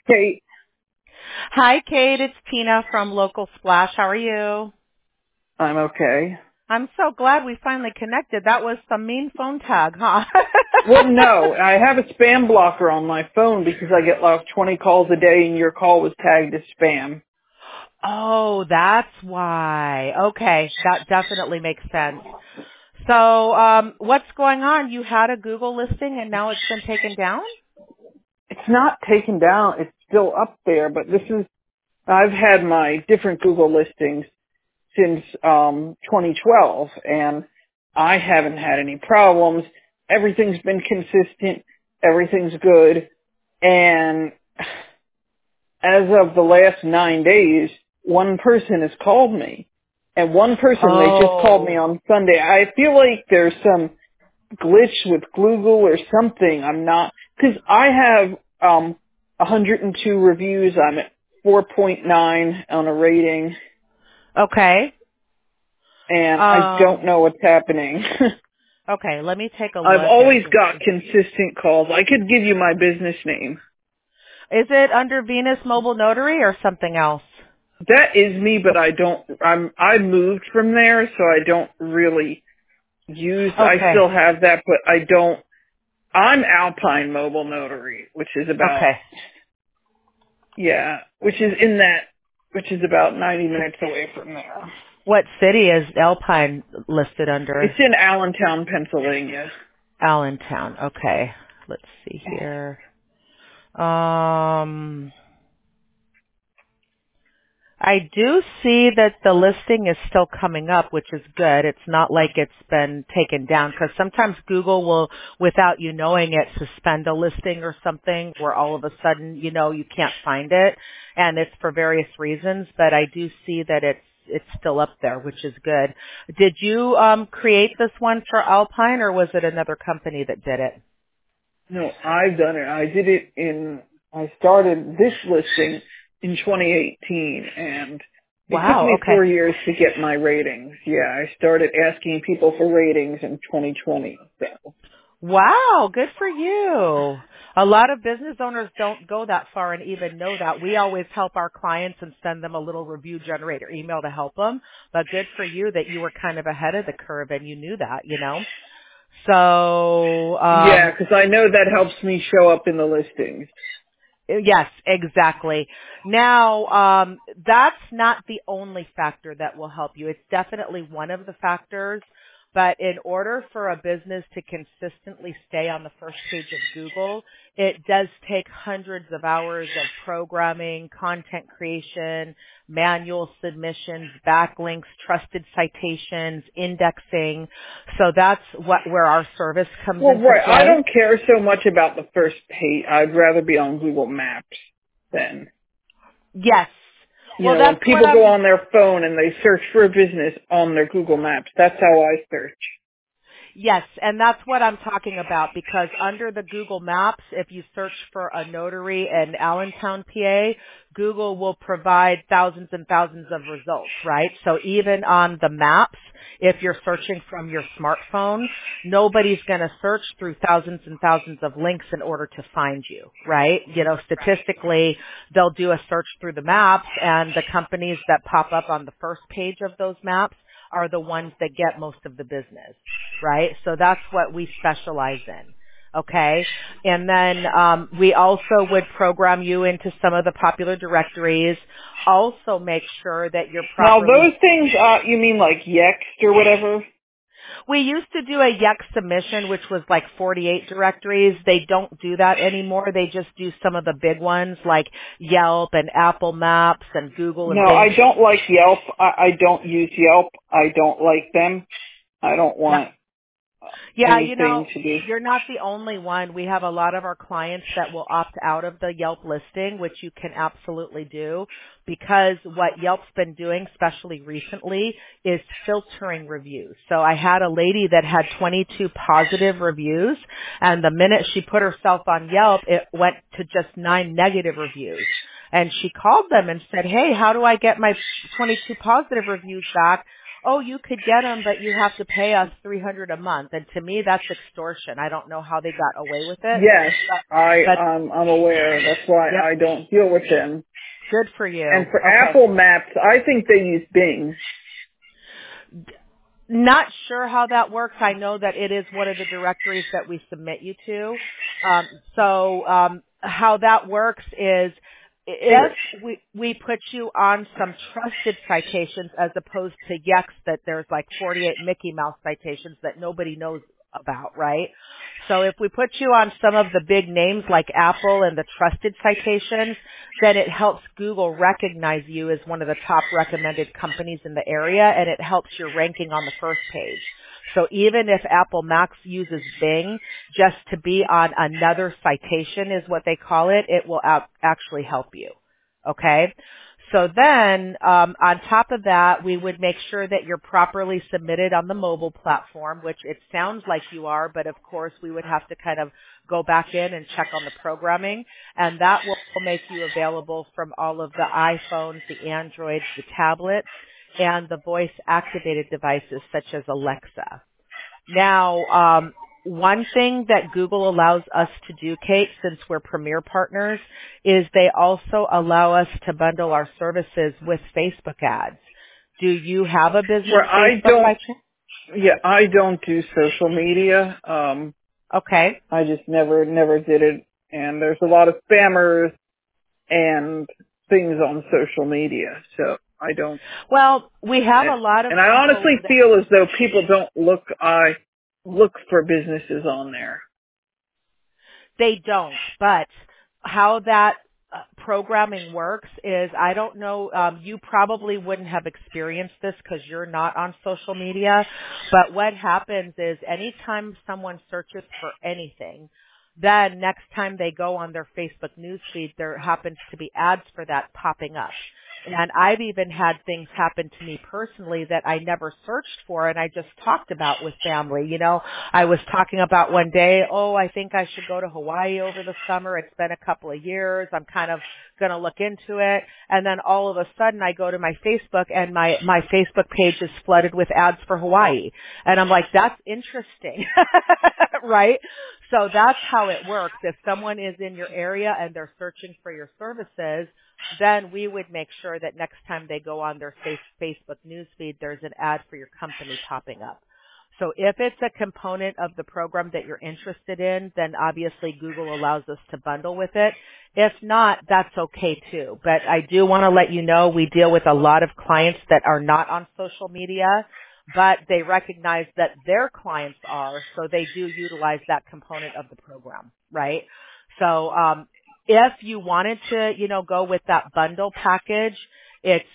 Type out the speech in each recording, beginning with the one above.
Kate, Hi, Kate. It's Tina from Local Splash. How are you? I'm okay. I'm so glad we finally connected. That was some mean phone tag, huh? Well, no, I have a spam blocker on my phone because I get like 20 calls a day and your call was tagged as spam. Oh, that's why. Okay, that definitely makes sense. So, what's going on? You had a Google listing and now it's been taken down? It's not taken down, it's still up there, but I've had my different Google listings since 2012 and I haven't had any problems. Everything's been consistent, everything's good, and as of the last 9 days, one person has called me. And one person, they just called me Oh, on Sunday. I feel like there's some glitch with Google or something. I'm not, cause I have, 102 reviews. I'm at 4.9 on a rating. okay. And I don't Um, know what's happening. okay, let me take a I've look and always just got see. consistent calls. I could give you my business name. Is it under Venus Mobile Notary or something else? That is me, but I moved from there, so I don't really I Okay, still have that, but I'm Alpine Mobile Notary, which is okay. which is about 90 minutes away from there. What city is Alpine listed It's under? in Allentown, Pennsylvania. Allentown. Okay. Let's see here. Um, I do see that the listing is still coming up, which is good. It's not like it's been taken down because sometimes Google will, without you knowing it, suspend a listing or something where all of a sudden, you can't find it, and it's for various reasons. But I do see that it's still up there, which is good. Did you create this one for Alpine, or was it another company that did it? No, I've done it. I started this listing in 2018, and it took Wow. me Okay. 4 years to get my ratings. Yeah, I started asking people for ratings in 2020. So. Wow, good for you. A lot of business owners don't go that far and even know that. We always help our clients and send them a little review generator email to help them. But good for you that you were kind of ahead of the curve and you knew that. So, Yeah, because I know that helps me show up in the listings. yes, exactly. Now, that's not the only factor that will help you. It's definitely one of the factors. But in order for a business to consistently stay on the first page of Google, it does take hundreds of hours of programming, content creation, manual submissions, backlinks, trusted citations, indexing. So that's where our service comes Well, into right. I play. don't care so much about the first page. I'd rather be on Google Maps than, Yes. Well, when that's what people go on their phone and they search for a business on their Google Maps. That's how I search. Yes, and that's what I'm talking about because under the Google Maps, if you search for a notary in Allentown, PA, Google will provide thousands and thousands of results, right? So even on the maps, if you're searching from your smartphone, nobody's going to search through thousands and thousands of links in order to find you, right? Statistically, they'll do a search through the maps and the companies that pop up on the first page of those maps are the ones that get most of the business, right? So that's what we specialize in. Okay. And then, we also would program you into some of the popular directories. Also make sure that you're Now, properly. those things, you mean like Yext or whatever? We used to do a Yext submission, which was like 48 directories. They don't do that anymore. They just do some of the big ones like Yelp and Apple Maps and Google No, and Bing. I don't like Yelp. I don't use Yelp. I don't like them. I don't Yeah. want Yeah, anything to do. you're not the only one. We have a lot of our clients that will opt out of the Yelp listing, which you can absolutely do because what Yelp's been doing, especially recently, is filtering reviews. So I had a lady that had 22 positive reviews, and the minute she put herself on Yelp, it went to just 9 negative reviews. And she called them and said, hey, how do I get my 22 positive reviews back? oh, you could get them, but you have to pay us $300 a month. And to me, that's extortion. I don't know how they got away with it. Yes, But I'm aware. That's why yep, I don't deal with them. good for And you. for Okay. Apple Maps, I think they use Bing. Not sure how that works. I know that it is one of the directories that we submit you to. How that works is if we put you on some trusted citations as opposed to Yext that there's like 48 Mickey Mouse citations that nobody knows about, right? So if we put you on some of the big names like Apple and the trusted citations, then it helps Google recognize you as one of the top recommended companies in the area, and it helps your ranking on the first page. So even if Apple Maps uses Bing just to be on another citation is what they call it, it will actually help you. Okay? So then, on top of that, we would make sure that you're properly submitted on the mobile platform, which it sounds like you are, but of course we would have to kind of go back in and check on the programming, and that will make you available from all of the iPhones, the Androids, the tablets, and the voice-activated devices such as Alexa. Now, one thing that Google allows us to do, Kate, since we're premier partners, is they also allow us to bundle our services with Facebook ads. Do you have a business Facebook? I don't do social media. Okay. I just never did it. And there's a lot of spammers and things on social media, so I don't. Well, we have a lot of and I honestly feel as though people don't look. I look for businesses on there. They don't, but how that programming works is, I don't know, you probably wouldn't have experienced this because you're not on social media, but what happens is anytime someone searches for anything, then next time they go on their Facebook newsfeed, there happens to be ads for that popping up. And I've even had things happen to me personally that I never searched for and I just talked about with family. You know, I was talking about one day, oh, I think I should go to Hawaii over the summer. It's been a couple of years. I'm kind of going to look into it. And then all of a sudden I go to my Facebook and my Facebook page is flooded with ads for Hawaii. And I'm like, that's interesting, right? So that's how it works. If someone is in your area and they're searching for your services, then we would make sure that next time they go on their Facebook newsfeed, there's an ad for your company popping up. So if it's a component of the program that you're interested in, then obviously Google allows us to bundle with it. If not, that's okay too. But I do want to let you know we deal with a lot of clients that are not on social media, but they recognize that their clients are, so they do utilize that component of the program, right? So, if you wanted to, go with that bundle package, it's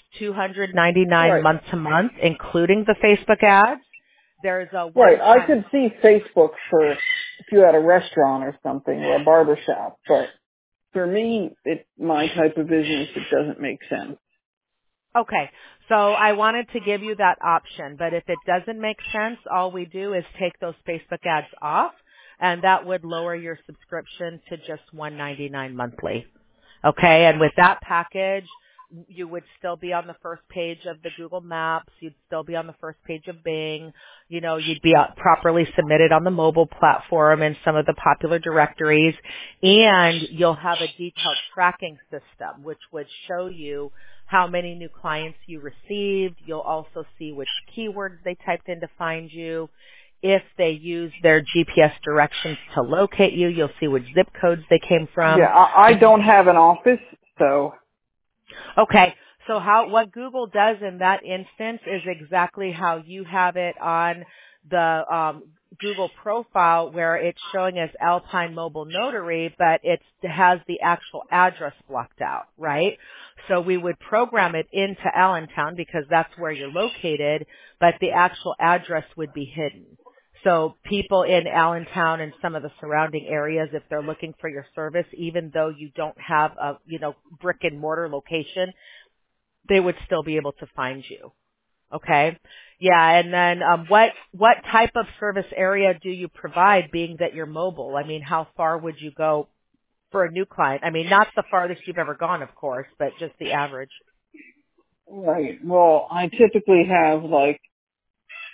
$299 month to month, including the Facebook ads. There's a right. I could see Facebook for if you had a restaurant or something or a barber shop, but for me, my type of business, it doesn't make sense. Okay. So I wanted to give you that option, but if it doesn't make sense, all we do is take those Facebook ads off, and that would lower your subscription to just $199 monthly. Okay, and with that package, you would still be on the first page of the Google Maps. You'd still be on the first page of Bing. You'd be properly submitted on the mobile platform and some of the popular directories. And you'll have a detailed tracking system, which would show you how many new clients you received. You'll also see which keywords they typed in to find you. If they use their GPS directions to locate you, you'll see which zip codes they came from. Yeah, I don't have an office, so. Okay, so what Google does in that instance is exactly how you have it on the Google profile, where it's showing as Alpine Mobile Notary, but it has the actual address blocked out, right? So we would program it into Allentown because that's where you're located, but the actual address would be hidden. So people in Allentown and some of the surrounding areas, if they're looking for your service, even though you don't have a, brick and mortar location, they would still be able to find you. Okay? Yeah, and then what type of service area do you provide, being that you're mobile? I mean, how far would you go for a new client? I mean, not the farthest you've ever gone, of course, but just the average. Right. Well, I typically have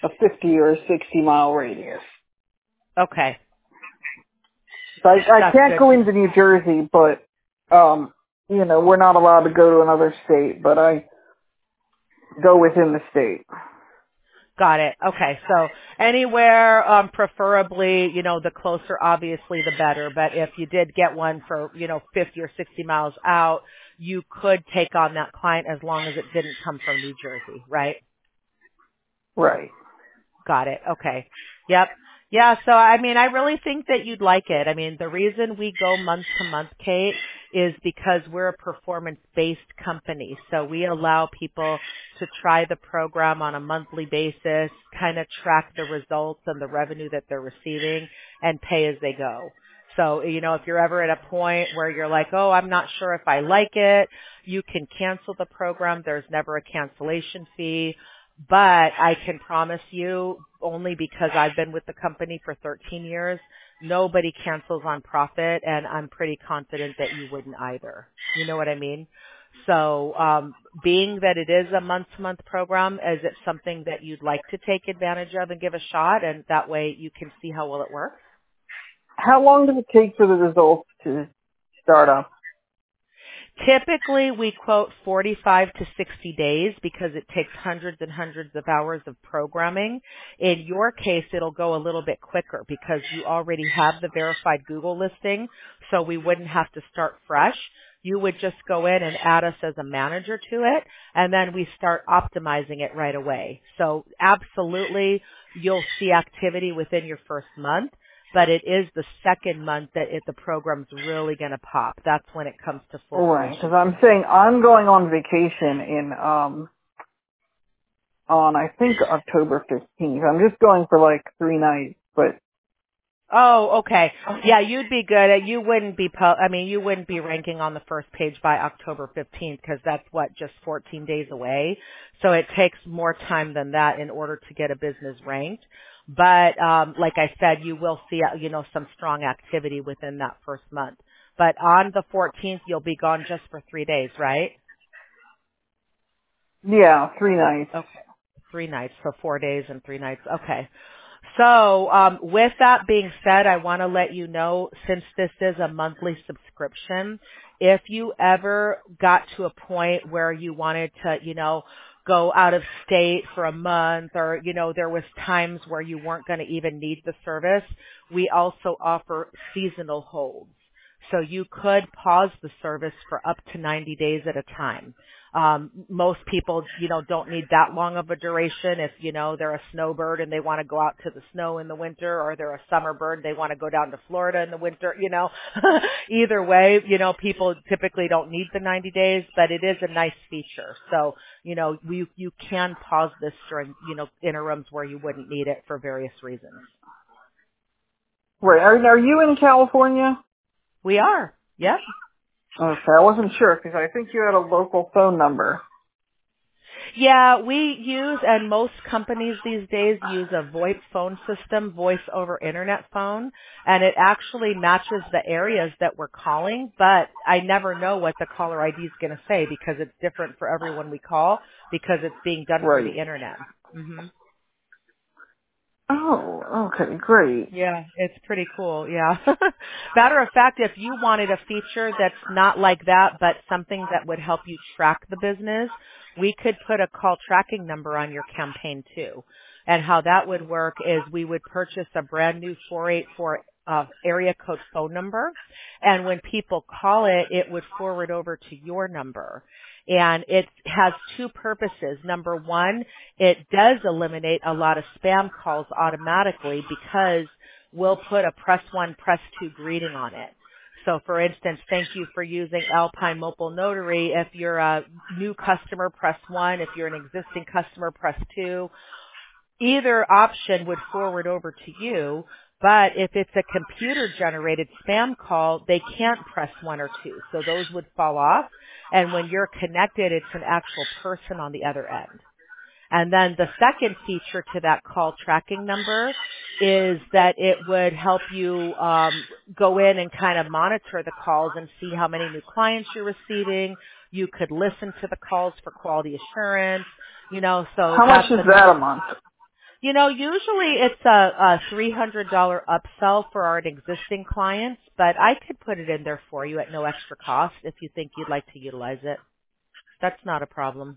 a 50 or a 60-mile radius. Okay. So I That's can't good. go into New Jersey, but, we're not allowed to go to another state, but I go within the state. Got it. Okay. So anywhere, preferably, the closer, obviously, the better. But if you did get one for, 50 or 60 miles out, you could take on that client as long as it didn't come from New Jersey, right? Right. Got it. Okay. Yep. Yeah. So, I mean, I really think that you'd like it. I mean, the reason we go month to month, Kate, is because we're a performance-based company. So we allow people to try the program on a monthly basis, kind of track the results and the revenue that they're receiving and pay as they go. So, if you're ever at a point where you're like, oh, I'm not sure if I like it, you can cancel the program. There's never a cancellation fee. But I can promise you, only because I've been with the company for 13 years, nobody cancels on profit, and I'm pretty confident that you wouldn't either. You know what I mean? So, being that it is a month-to-month program, is it something that you'd like to take advantage of and give a shot, and that way you can see how well it works? How long does it take for the results to start up? Typically, we quote 45 to 60 days because it takes hundreds and hundreds of hours of programming. In your case, it'll go a little bit quicker because you already have the verified Google listing, so we wouldn't have to start fresh. You would just go in and add us as a manager to it, and then we start optimizing it right away. So absolutely, you'll see activity within your first month. But it is the second month that the program's really going to pop. That's when it comes to full Right, fruition. because I'm saying I'm going on vacation on I think October 15th. I'm just going for like 3 nights, but Oh, okay. Yeah, you'd be good. You wouldn't be, you wouldn't be ranking on the first page by October 15th because that's just 14 days away. So it takes more time than that in order to get a business ranked. But, like I said, you will see, some strong activity within that first month. But on the 14th, you'll be gone just for 3 days, right? yeah, 3 nights. Okay. 3 nights, so 4 days and 3 nights. Okay. So, with that being said, I want to let you know, since this is a monthly subscription, if you ever got to a point where you wanted to, go out of state for a month or, there was times where you weren't going to even need the service, we also offer seasonal holds. So you could pause the service for up to 90 days at a time. Most people, don't need that long of a duration if, they're a snowbird and they want to go out to the snow in the winter, or they're a summer bird, they want to go down to Florida in the winter, Either way, people typically don't need the 90 days, but it is a nice feature. So, you can pause this during, interims where you wouldn't need it for various reasons. Right, are you in California? We are. Yep. Okay, I wasn't sure because I think you had a local phone number. Yeah, we use, and most companies these days use a VoIP phone system, voice over internet phone, and it actually matches the areas that we're calling, but I never know what the caller ID is going to say because it's different for everyone we call because it's being done for the Right. internet. Mhm. Oh, okay, great. Yeah, it's pretty cool. Yeah. Matter of fact, if you wanted a feature that's not like that, but something that would help you track the business, we could put a call tracking number on your campaign too. And how that would work is we would purchase a brand new 484 area code phone number. And when people call it, it would forward over to your number. And it has two purposes. Number one, it does eliminate a lot of spam calls automatically because we'll put a press 1, press 2 greeting on it. So for instance, thank you for using Alpine Mobile Notary. If you're a new customer, press 1. If you're an existing customer, press 2. Either option would forward over to you, but if it's a computer-generated spam call, they can't press 1 or 2. So those would fall off. And when you're connected, it's an actual person on the other end. And then the second feature to that call tracking number is that it would help you go in and kind of monitor the calls and see how many new clients you're receiving. You could listen to the calls for quality assurance, so How much that's is that another. a month? Usually it's a $300 upsell for our existing clients, but I could put it in there for you at no extra cost if you think you'd like to utilize it. That's not a problem.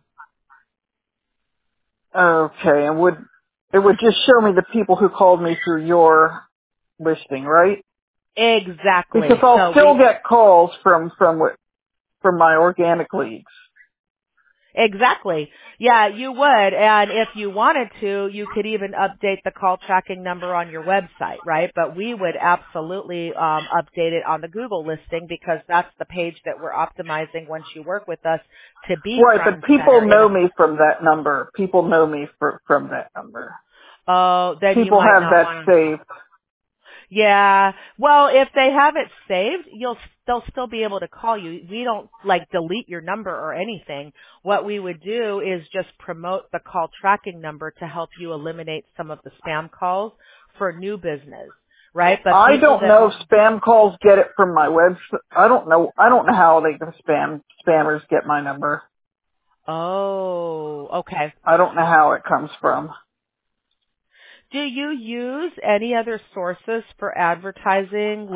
Okay, and it would just show me the people who called me through your listing, right? Exactly. Because I'll So still get calls from my organic leads. Exactly. Yeah, you would. And if you wanted to, you could even update the call tracking number on your website, right? But we would absolutely update it on the Google listing because that's the page that we're optimizing once you work with us to be Right, front but and people center in know a, me from that number. People know me from that number. oh, then you People might have not that want to. saved. Yeah. Well, if they have it saved, they'll still be able to call you. We don't delete your number or anything. What we would do is just promote the call tracking number to help you eliminate some of the spam calls for new business, right? But I people don't that know if spam calls get it from my website. I don't know how the spammers get my number. Oh, okay. I don't know how it comes from. Do you use any other sources for advertising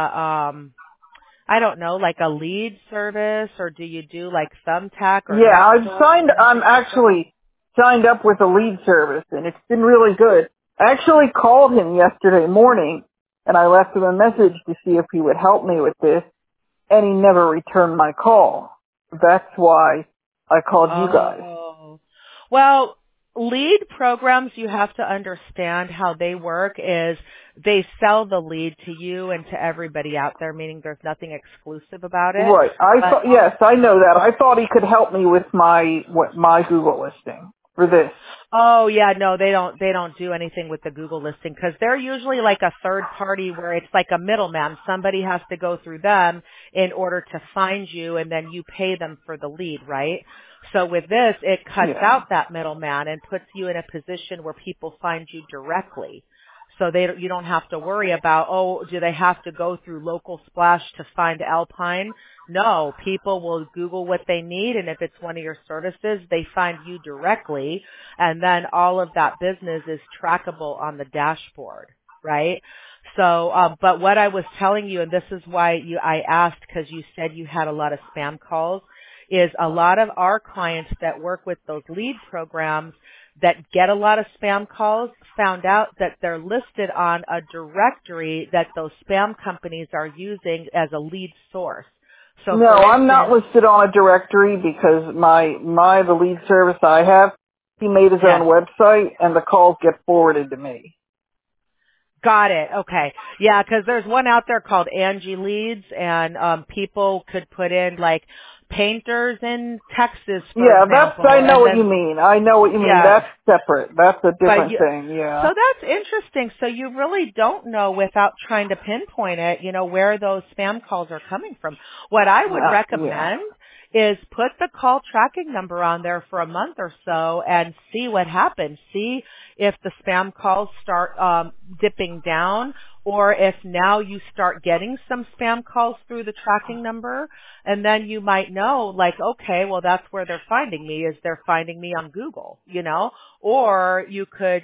I don't know, like a lead service, or do you do like Thumbtack or Yeah, Nextdoor or I'm anything like that? actually signed up with a lead service and it's been really good. I actually called him yesterday morning and I left him a message to see if he would help me with this and he never returned my call. That's why I called you guys. Oh. Well, lead programs, you have to understand how they work is they sell the lead to you and to everybody out there, meaning there's nothing exclusive about it. Right. But Yes, I know that. I thought he could help me with my Google listing for this. oh yeah, no, they don't do anything with the Google listing because they're usually like a third party where it's like a middleman. Somebody has to go through them in order to find you and then you pay them for the lead, right? So with this, it cuts Yeah. out that middleman and puts you in a position where people find you directly. So you don't have to worry about, oh, do they have to go through Local Splash to find Alpine? No, people will Google what they need, and if it's one of your services, they find you directly, and then all of that business is trackable on the dashboard, right? So, but what I was telling you, and this is why I asked because you said you had a lot of spam calls, is a lot of our clients that work with those lead programs that get a lot of spam calls found out that they're listed on a directory that those spam companies are using as a lead source. So No, for I'm not instance, listed on a directory because the lead service I have, he made his own yes, website and the calls get forwarded to me. got it. Okay. Yeah, because there's one out there called Angie Leads and people could put in like painters in Texas, for Yeah, I example, know and what you then mean. I know what you mean. yeah. That's separate. That's a But different thing, so yeah. that's interesting. So you really don't know without trying to pinpoint it, where those spam calls are coming from. What I would Yeah. recommend is put the call tracking number on there for a month or so and see what happens. See if the spam calls start dipping down or if now you start getting some spam calls through the tracking number and then you might know like, okay, well that's where they're finding me is they're finding me on Google, or you could,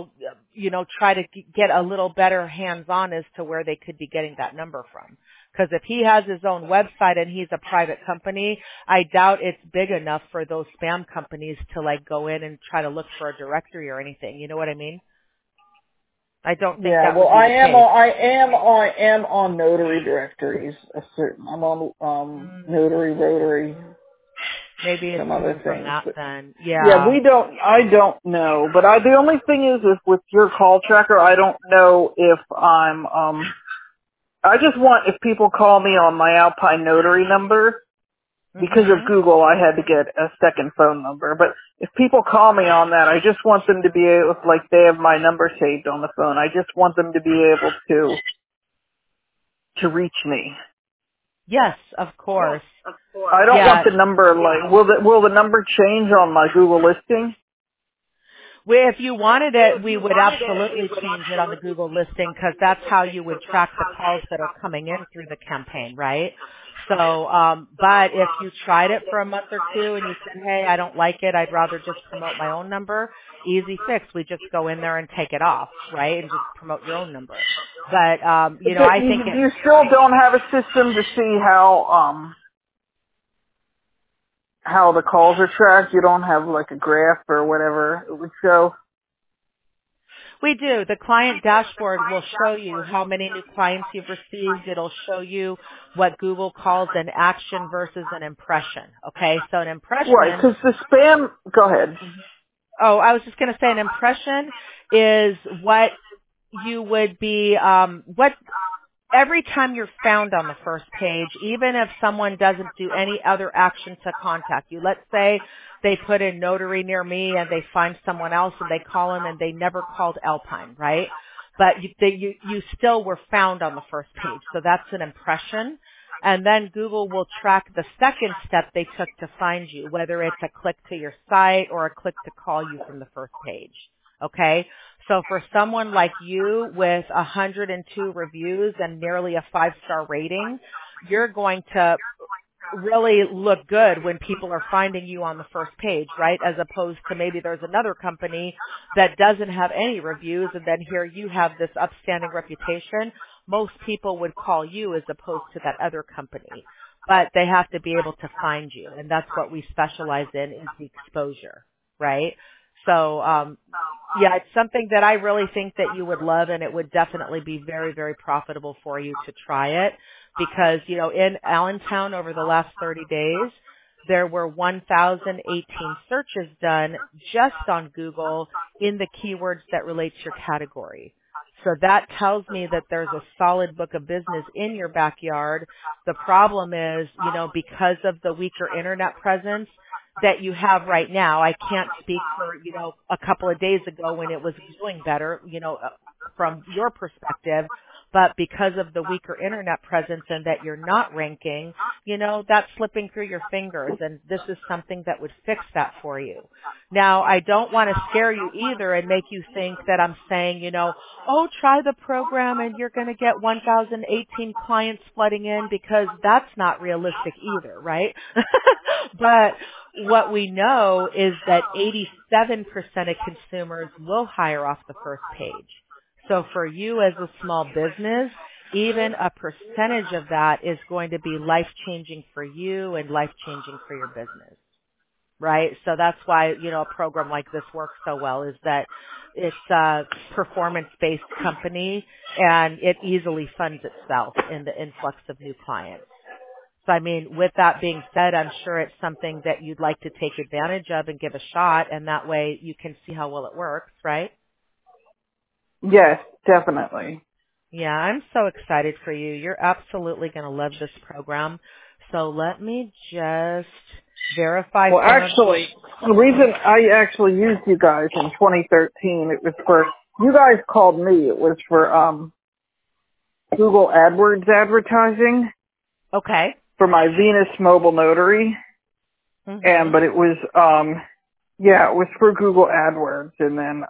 try to get a little better hands-on as to where they could be getting that number from. Because if he has his own website and he's a private company, I doubt it's big enough for those spam companies to like go in and try to look for a directory or anything. You know what I mean? I don't think Yeah, that well would be the case. I am on notary directories. I'm on notary, rotary, Maybe it's some other coming from things. that But then. yeah, Yeah. I don't know. But the only thing is with your call tracker, I don't know if I just want if people call me on my Alpine Notary number, because of Mhm. Google, I had to get a second phone number. But if people call me on that, I just want them to be able, like they have my number saved on the phone. I just want them to be able to reach me. Yes, of course. I don't want Yeah. the number like will the number change on my Google listing? If you wanted it, we would absolutely change it on the Google listing because that's how you would track the calls that are coming in through the campaign, right? So, but if you tried it for a month or two and you said, hey, I don't like it, I'd rather just promote my own number, easy fix. We just go in there and take it off, right? And just promote your own number. But, you know, I think you still don't have a system to see how the calls are tracked. You don't have like a graph or whatever it would show. we do. The client dashboard will show you how many new clients you've received. It'll show you what Google calls an action versus an impression. Okay, so an impression. Right, because the spam. Go ahead. Oh, I was just going to say an impression is what you would be, what every time you're found on the first page, even if someone doesn't do any other action to contact you, let's say they put in notary near me and they find someone else and they call them and they never called Alpine, right? But you still were found on the first page. So that's an impression. And then Google will track the second step they took to find you, whether it's a click to your site or a click to call you from the first page. Okay? So for someone like you with 102 reviews and nearly a 5-star rating, you're going to really look good when people are finding you on the first page, right? As opposed to maybe there's another company that doesn't have any reviews and then here you have this upstanding reputation. Most people would call you as opposed to that other company. But they have to be able to find you, and that's what we specialize in is the exposure, right? So, yeah, it's something that I really think that you would love, and it would definitely be very, very profitable for you to try it because, you know, in Allentown over the last 30 days, there were 1,018 searches done just on Google in the keywords that relate to your category. So that tells me that there's a solid book of business in your backyard. The problem is, you know, because of the weaker internet presence that you have right now, I can't speak for, you know, a couple of days ago when it was doing better, you know, from your perspective, but because of the weaker internet presence and that you're not ranking, you know, that's slipping through your fingers, and this is something that would fix that for you. Now, I don't want to scare you either and make you think that I'm saying, you know, oh, try the program and you're going to get 1,018 clients flooding in, because that's not realistic either, right? But what we know is that 87% of consumers will hire off the first page. So for you as a small business, even a percentage of that is going to be life-changing for you and life-changing for your business, right? So that's why, you know, a program like this works so well is that it's a performance-based company and it easily funds itself in the influx of new clients. So, I mean, with that being said, I'm sure it's something that you'd like to take advantage of and give a shot, and that way you can see how well it works, right? Yes, definitely. Yeah, I'm so excited for you. You're absolutely going to love this program. So let me just verify. Well, actually, the reason I actually used you guys in 2013, it was for, you guys called me. It was for Google AdWords advertising. Okay. For my Venus mobile notary. Mm-hmm. But it was, yeah, it was for Google AdWords, and then,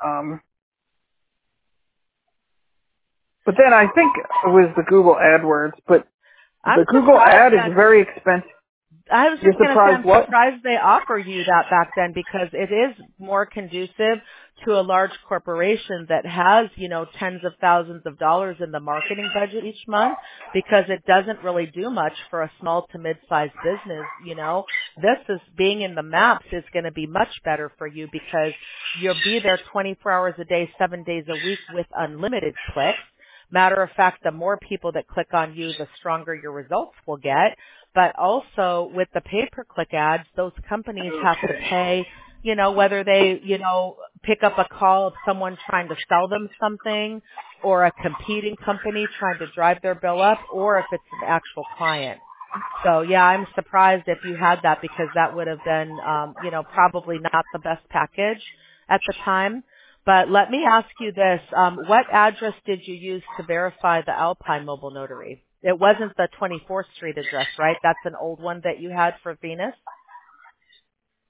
but then I think it was the Google AdWords, but the Google ad is very expensive. I was just going to say, I'm what? surprised they offer you that back then, because it is more conducive to a large corporation that has, you know, tens of thousands of dollars in the marketing budget each month, because it doesn't really do much for a small to mid-sized business, you know. This is, being in the maps is going to be much better for you because you'll be there 24 hours a day, 7 days a week with unlimited clicks. Matter of fact, the more people that click on you, the stronger your results will get. But also with the pay-per-click ads, those companies have to pay, you know, whether they, you know, pick up a call of someone trying to sell them something, or a competing company trying to drive their bill up, or if it's an actual client. So yeah, I'm surprised if you had that, because that would have been, you know, probably not the best package at the time. But let me ask you this. What address did you use to verify the Alpine Mobile Notary? It wasn't the 24th Street address, right? That's an old one that you had for Venus?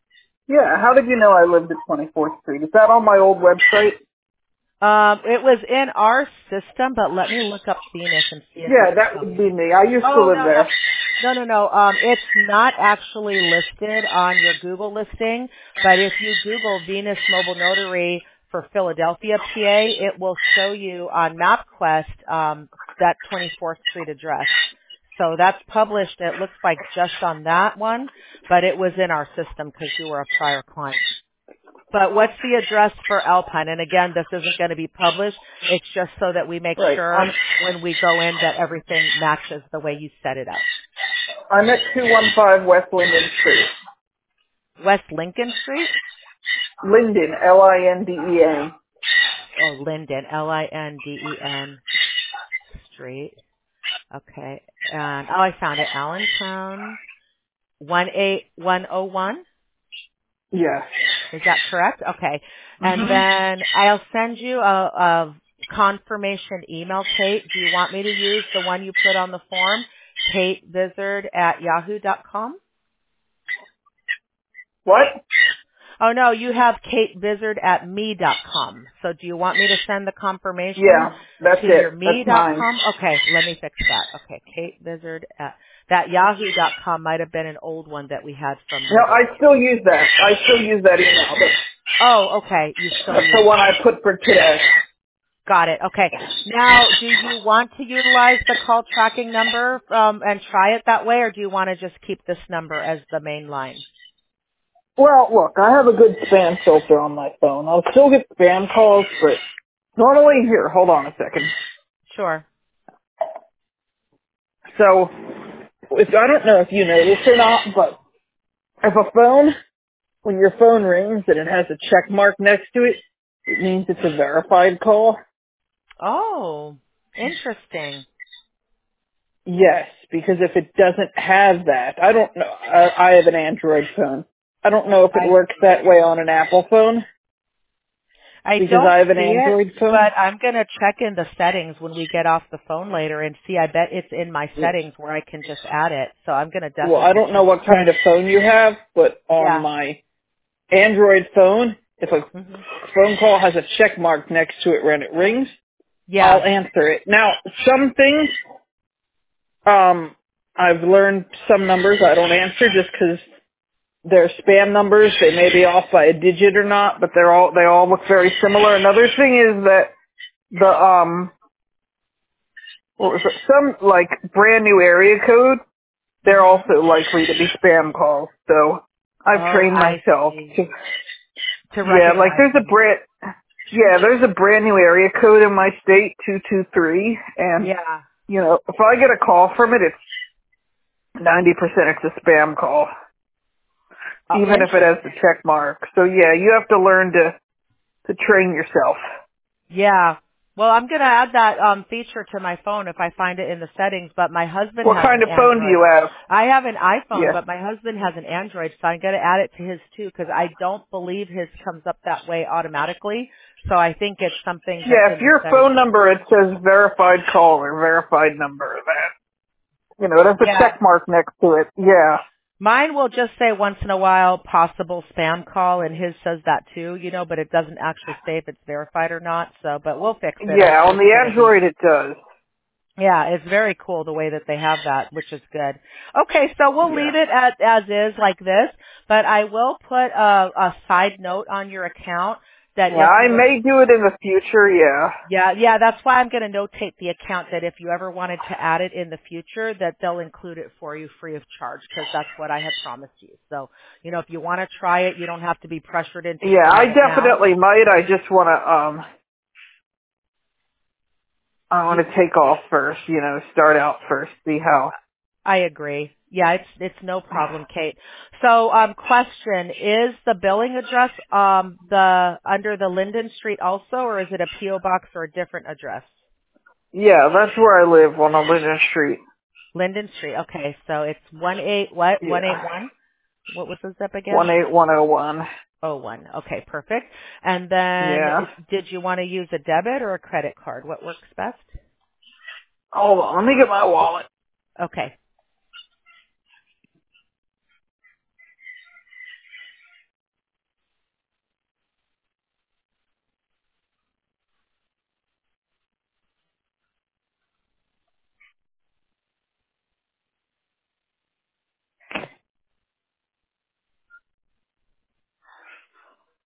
Yeah, how did you know I lived at 24th Street? Is that on my old website? It was in our system, but let me look up Venus and see if Yeah, it's that would showing. be me. I used to Oh, live no, no. there. No. It's not actually listed on your Google listing, but if you Google Venus Mobile Notary for Philadelphia, PA, it will show you on MapQuest that 24th Street address. So that's published, it looks like just on that one, but it was in our system because you were a prior client. But what's the address for Alpine? And again, this isn't going to be published. It's just so that we make Right. sure when we go in that everything matches the way you set it up. I'm at 215 West Linden Street. West Lincoln Street? Linden, Linden. Oh, Linden, Linden Street. Okay. And, oh, I found it. Allentown, 18101. Yes. Is that correct? Okay. And hmm then I'll send you a confirmation email, Kate. Do you want me to use the one you put on the form? KateVizard@yahoo.com? What? Oh no, you have KateVizard@me.com. So do you want me to send the confirmation Yeah, that's to your it. That's mine. me.com? Okay, let me fix that. Okay, KateVizard at that yahoo.com might have been an old one that we had from No, Living. I still use that. I still use that email. Oh, okay, you still That's the use one I that. put for today. Got it. Okay. Now, do you want to utilize the call tracking number and try it that way, or do you want to just keep this number as the main line? Well, look, I have a good spam filter on my phone. I'll still get spam calls, but normally, here, hold on a second. Sure. So, I don't know if you know this or not, but if a phone, when your phone rings and it has a check mark next to it, it means it's a verified call. Oh, interesting. Yes, because if it doesn't have that, I don't know. I have an Android phone. I don't know if it I works that way on an Apple phone I because don't I have an see it, Android phone. but I'm going to check in the settings when we get off the phone later and see. I bet it's in my Yeah. settings where I can just add it. So I'm going to Well, I definitely don't know check. what kind of phone you have, but on Yeah. my Android phone, if a hmm phone call has a check mark next to it when it rings, I'll Yeah. answer it. Now, some things, I've learned some numbers I don't answer just because they're spam numbers. They may be off by a digit or not, but they all look very similar. Another thing is that the what was it? Some like brand new area code, they're hmm also likely to be spam calls. So I've Oh, trained I myself see. to To yeah, like recognize them. there's a brand new area code in my state, 223, and Yeah. you know, if I get a call from it, it's 90% it's a spam call, Oh, even if it has the interesting. check mark. So yeah, you have to learn to train yourself. Yeah. Well, I'm going to add that feature to my phone if I find it in the settings, but my husband What has kind an of phone do Android. you have? I have an iPhone, Yeah. but my husband has an Android, so I'm going to add it to his too because I don't believe his comes up that way automatically. So I think it's something that's Yeah, if in the your phone settings. number, it says verified call or verified number, that, you know, it has a Yeah. check mark next to it. Yeah. Mine will just say once in a while possible spam call and his says that too, but it doesn't actually say if it's verified or not. So, but we'll fix it. I'm Yeah, sure on it's the going to be. Android it does. Yeah, it's very cool the way that they have that, which is good. Okay, so we'll Yeah. leave it as is like this, but I will put a side note on your account that Yeah, if I you, may do it in the future, yeah. yeah, that's why I'm going to notate the account that if you ever wanted to add it in the future, that they'll include it for you free of charge because that's what I had promised you. So, if you want to try it, you don't have to be pressured into Yeah, I doing it now. definitely might. I just want to, I want to take off first, you know, start out first, see how. I agree. Yeah, it's no problem, Kate. So, question, is the billing address the under the Linden Street also, or is it a PO box or a different address? Yeah, that's where I live, on Linden Street. Linden Street. Okay, so it's 181? Yeah. What was the zip again? 18101. Oh, one. Okay, perfect. And then Yeah. did you want to use a debit or a credit card? What works best? Hold on, let me get my wallet. Okay.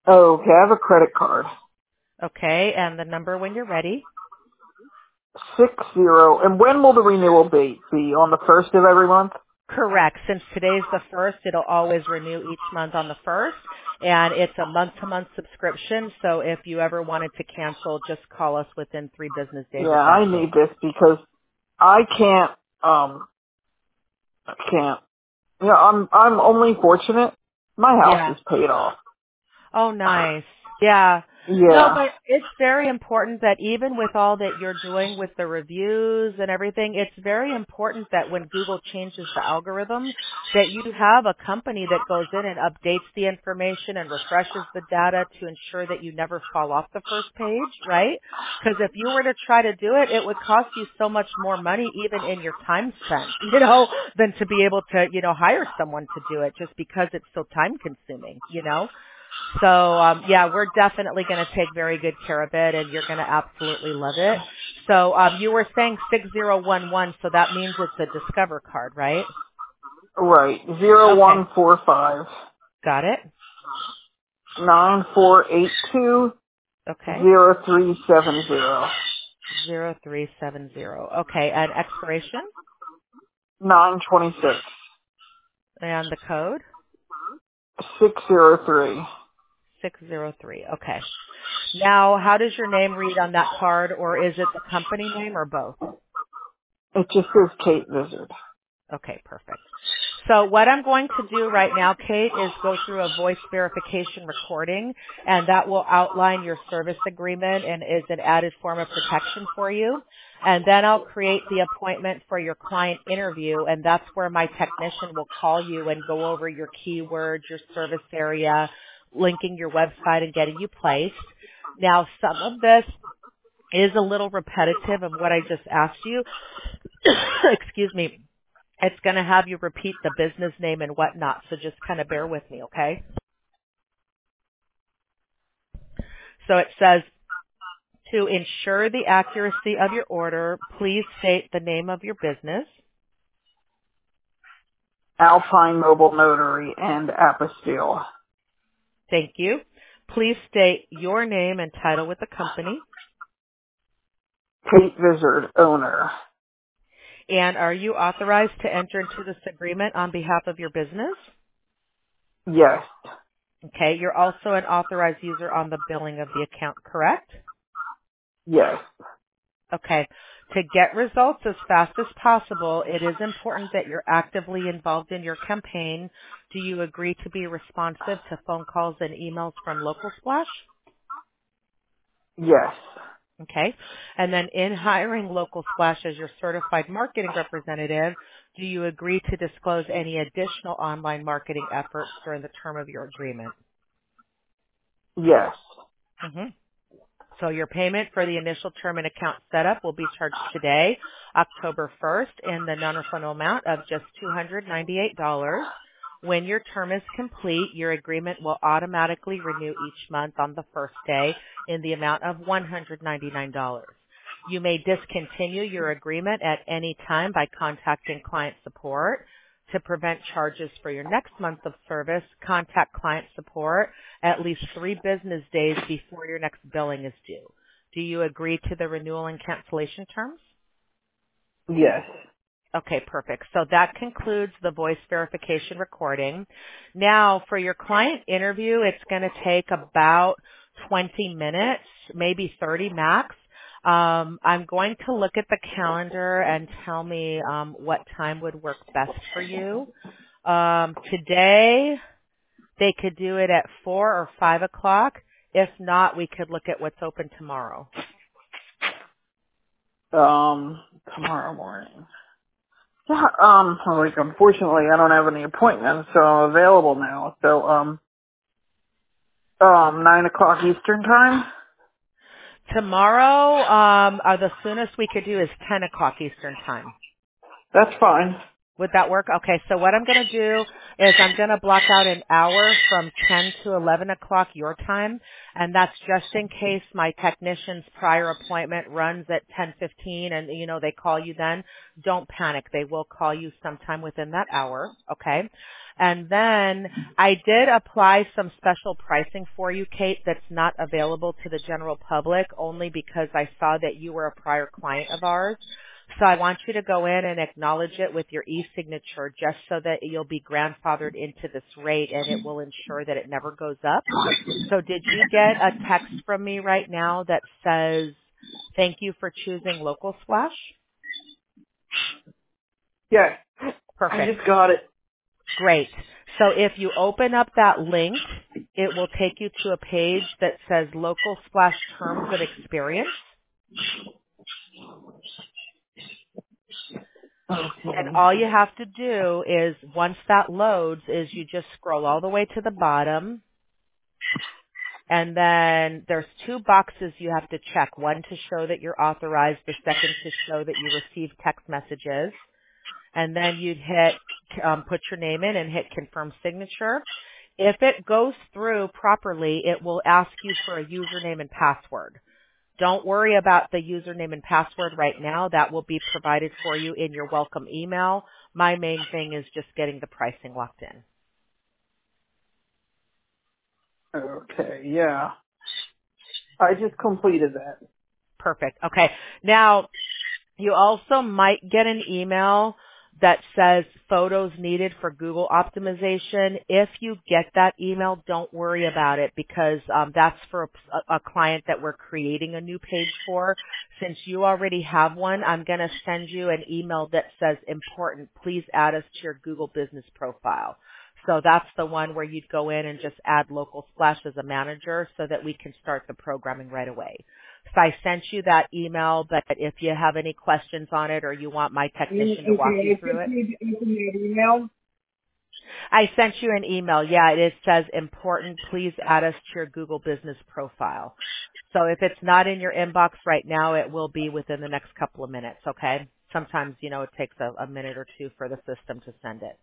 Okay, I have a credit card. Okay, and the number when you're ready. 60. And when will the renewal date be? On the 1st of every month? Correct. Since today's the 1st, it'll always renew each month on the 1st, and it's a month-to-month subscription, so if you ever wanted to cancel, just call us within 3 business days Yeah, of I canceling. need this because I can't, I can't. You know, I'm only fortunate. My house Yeah. is paid off. Oh, nice. Yeah. No, Yeah. but it's very important that even with all that you're doing with the reviews and everything, it's very important that when Google changes the algorithm, that you have a company that goes in and updates the information and refreshes the data to ensure that you never fall off the first page, right? Because if you were to try to do it, it would cost you so much more money even in your time spent, than to be able to, hire someone to do it just because it's so time consuming. So, yeah, we're definitely going to take very good care of it, and you're going to absolutely love it. So, you were saying 6011, so that means it's a Discover card, right? Right. Okay. 0145 Got it? 9482 Okay. 0370 0370. Okay, and expiration 926 and the code 603. 603. Okay. Now, how does your name read on that card, or is it the company name or both? It just says Kate Vizard. Okay, perfect. So what I'm going to do right now, Kate, is go through a voice verification recording, and that will outline your service agreement and is an added form of protection for you. And then I'll create the appointment for your client interview, and that's where my technician will call you and go over your keywords, your service area, linking your website and getting you placed. Now, some of this is a little repetitive of what I just asked you. Excuse me. It's going to have you repeat the business name and whatnot, so just kind of bear with me, okay? So it says, to ensure the accuracy of your order, please state the name of your business. Alpine Mobile Notary and Apostille. Thank you. Please state your name and title with the company. Kate Vizard, owner. And are you authorized to enter into this agreement on behalf of your business? Yes. Okay, you're also an authorized user on the billing of the account, correct? Yes. Okay. To get results as fast as possible, it is important that you're actively involved in your campaign. Do you agree to be responsive to phone calls and emails from Local Splash? Yes. Okay. And then in hiring Local Splash as your certified marketing representative, do you agree to disclose any additional online marketing efforts during the term of your agreement? Yes. Mhm. So your payment for the initial term and account setup will be charged today, October 1st, in the non-refundable amount of just $298. When your term is complete, your agreement will automatically renew each month on the first day in the amount of $199. You may discontinue your agreement at any time by contacting client support. To prevent charges for your next month of service, contact client support at least 3 business days before your next billing is due. Do you agree to the renewal and cancellation terms? Yes. Okay, perfect. So that concludes the voice verification recording. Now, for your client interview, it's going to take about 20 minutes, maybe 30 max. I'm going to look at the calendar and tell me what time would work best for you. Today, they could do it at 4 or 5 o'clock. If not, we could look at what's open tomorrow. Tomorrow morning. Yeah, like unfortunately I don't have any appointments, so I'm available now. So, 9 o'clock Eastern time? Tomorrow, the soonest we could do is 10 o'clock Eastern time. That's fine. Would that work? Okay, so what I'm going to do is I'm going to block out an hour from 10 to 11 o'clock your time, and that's just in case my technician's prior appointment runs at 10:15 and, they call you then. Don't panic. They will call you sometime within that hour, okay? And then I did apply some special pricing for you, Kate, that's not available to the general public only because I saw that you were a prior client of ours. So I want you to go in and acknowledge it with your e-signature just so that you'll be grandfathered into this rate and it will ensure that it never goes up. So did you get a text from me right now that says, thank you for choosing Local Splash? Yes. Perfect. I just got it. Great. So if you open up that link, it will take you to a page that says Local Splash Terms of Experience. And all you have to do is, once that loads, is you just scroll all the way to the bottom. And then there's two boxes you have to check. One to show that you're authorized. The second to show that you receive text messages. And then you'd hit, put your name in and hit confirm signature. If it goes through properly, it will ask you for a username and password. Don't worry about the username and password right now. That will be provided for you in your welcome email. My main thing is just getting the pricing locked in. Okay, yeah. I just completed that. Perfect. Okay. Now, you also might get an email that says photos needed for Google optimization. If you get that email, don't worry about it because that's for a client that we're creating a new page for. Since you already have one, I'm going to send you an email that says important. Please add us to your Google business profile. So that's the one where you'd go in and just add Local Splash as a manager so that we can start the programming right away. So I sent you that email, but if you have any questions on it or you want my technician to walk you through it. Email? I sent you an email. Yeah, it says important. Please add us to your Google business profile. So if it's not in your inbox right now, it will be within the next couple of minutes, okay? Sometimes, it takes a minute or two for the system to send it.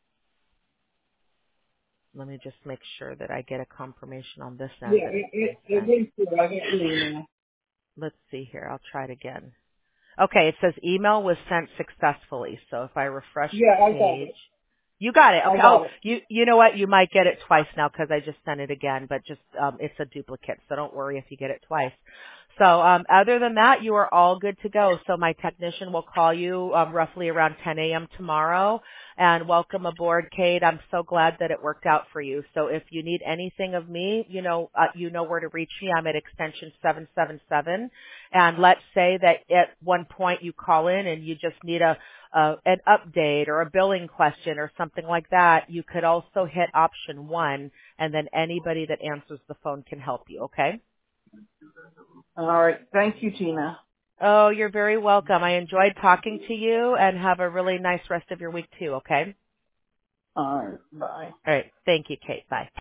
Let me just make sure that I get a confirmation on this end. Yeah, it went through. I got your email. Let's see here. I'll try it again. Okay, it says email was sent successfully. So if I refresh Yeah, the I got page. it. You got it. I Okay. got Oh, it. you know what? You might get it twice now because I just sent it again, but just it's a duplicate, so don't worry if you get it twice. So other than that, you are all good to go. So my technician will call you roughly around 10 a.m. tomorrow. And welcome aboard, Kate. I'm so glad that it worked out for you. So if you need anything of me, you know where to reach me. I'm at extension 777. And let's say that at one point you call in and you just need an update or a billing question or something like that. You could also hit option 1, and then anybody that answers the phone can help you. Okay? All right. Thank you, Tina. Oh, you're very welcome. I enjoyed talking to you, and have a really nice rest of your week too, okay? All right. Bye. All right. Thank you, Kate. Bye.